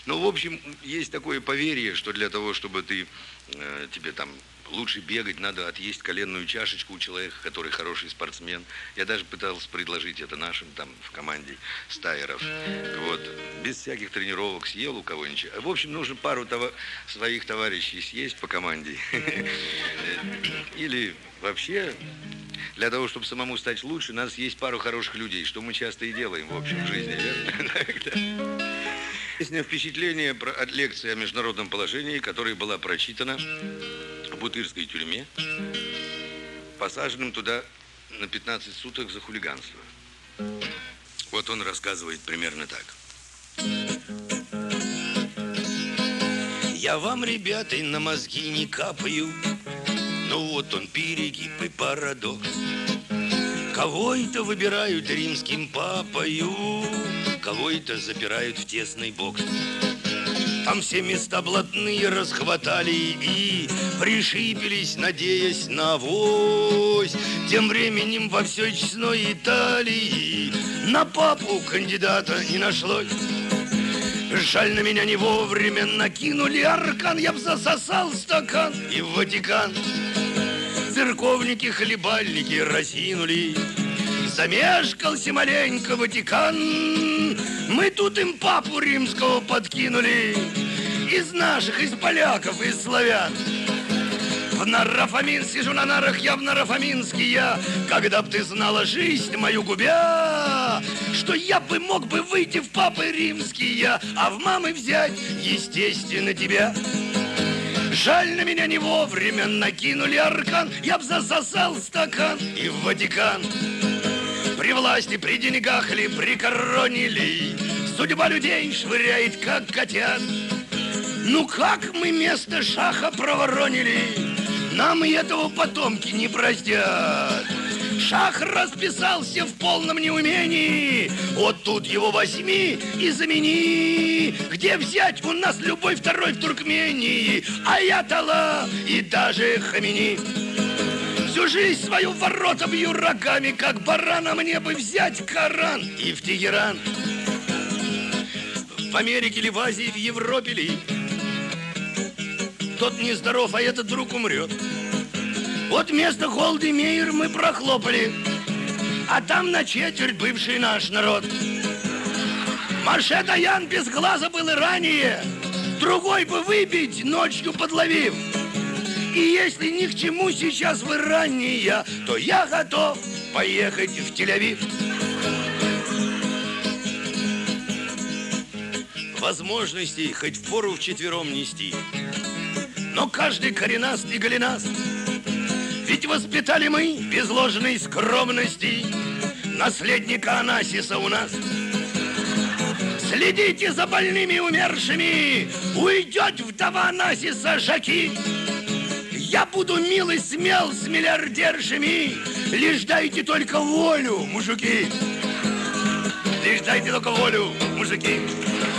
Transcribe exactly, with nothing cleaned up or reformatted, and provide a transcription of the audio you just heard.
Ну, в общем, есть такое поверье, что для того, чтобы ты, э, тебе там лучше бегать, надо отъесть коленную чашечку у человека, который хороший спортсмен. Я даже пытался предложить это нашим там в команде стайеров. Вот, без всяких тренировок съел у кого-нибудь. В общем, нужно пару това своих товарищей съесть по команде. Или вообще... Для того, чтобы самому стать лучше, надо съесть пару хороших людей, что мы часто и делаем, в общем, в жизни, верно? Песня «Впечатление» от лекции о международном положении, которая была прочитана в Бутырской тюрьме, посаженным туда на пятнадцать суток за хулиганство. Вот он рассказывает примерно так. Я вам, ребята, на мозги не капаю. Ну вот он перегиб и парадокс. Кого это выбирают римским папою, кого это запирают в тесный бокс. Там все места блатные расхватали и пришибились, надеясь на авось. Тем временем во всей честной Италии на папу кандидата не нашлось. Жаль, на меня не вовремя накинули аркан. Я б засосал стакан и в Ватикан. Церковники, хлебальники разинули. Замешкался маленько Ватикан. Мы тут им папу римского подкинули. Из наших, из поляков, из славян. В Нарафамин сижу на нарах, я в Нарафаминске я. Когда б ты знала жизнь мою губя, что я бы мог бы выйти в папы римские, а в мамы взять, естественно, тебя. Жаль, на меня не вовремя накинули аркан. Я б засосал стакан и в Ватикан. При власти, при деньгах ли, при короне ли, судьба людей швыряет, как котят. Ну как мы место шаха проворонили, нам и этого потомки не простят. Шах расписался в полном неумении. Вот тут его возьми и замени. Где взять у нас любой второй в Туркмении? Аятолла и даже Хамини. Всю жизнь свою в ворота бью рогами, как барана. Мне бы взять Коран и в Тегеран. В Америке ли, в Азии, в Европе ли, тот нездоров, а этот вдруг умрет. Вот место Голды Меир мы прохлопали, а там на четверть бывший наш народ. Моше Даян без глаза был и ранее, другой бы выбить, ночью подловив. И если ни к чему сейчас вы ранее, то я готов поехать в Тель-Авив. Возможностей хоть впору вчетвером нести, но каждый коренаст и голенаст. Ведь воспитали мы без ложной скромности наследника Анасиса у нас. Следите за больными умершими, уйдет вдова Анасиса Жаки. Я буду мил и смел с миллиардершами, лишь дайте только волю, мужики. Лишь дайте только волю, мужики.